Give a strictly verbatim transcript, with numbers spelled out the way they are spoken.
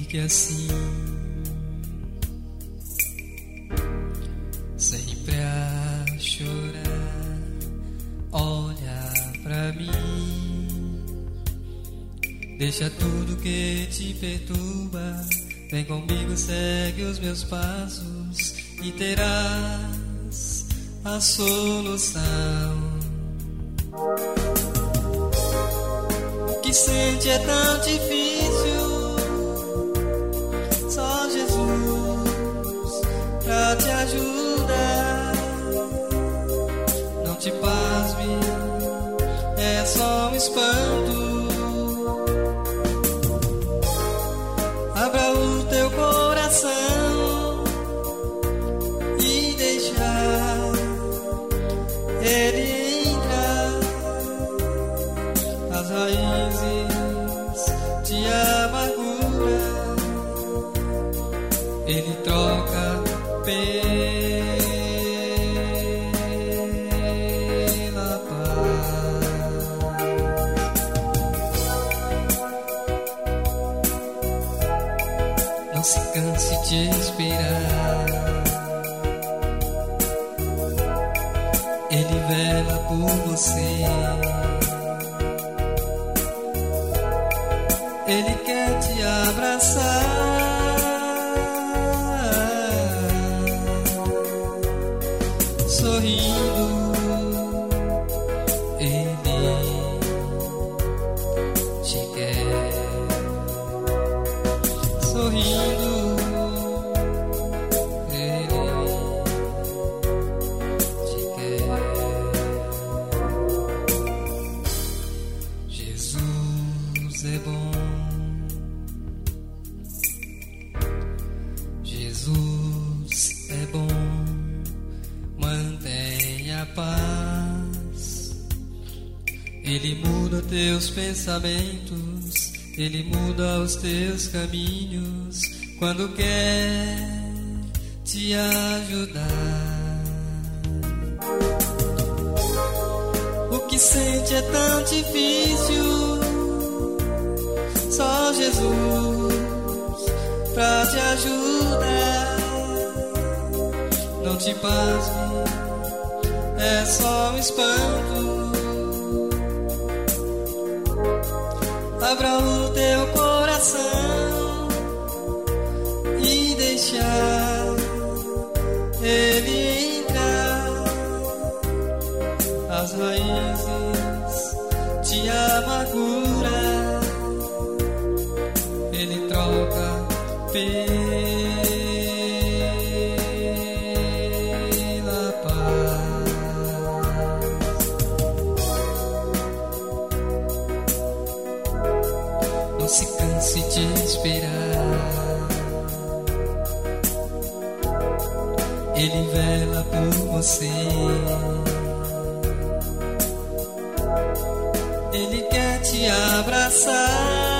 fique assim, sempre a chorar. Olha pra mim, deixa tudo que te perturba, vem comigo, segue os meus passos e terás a solução. O que sente é tão difícil, só Jesus pra te ajudar. Não te pasme, é só um espanto. Abra o teu coração e deixa Ele entrar. As raízes de amargura Ele troca pela paz. Não se canse de esperar, Ele vela por você. Ele quer te abraçar, sorrindo. Ele te quer, sorrindo. Jesus é bom, Jesus é bom, mantenha a paz. Ele muda teus pensamentos, Ele muda os teus caminhos, quando quer te ajudar. O que sente é tão difícil, só Jesus pra te ajudar. Não te pasme, é só um espanto. Abra o teu coração e deixa Ele entrar. As raízes de amargura Ele troca pela paz. Não se canse de esperar, Ele vela por você. Ele quer te abraçar,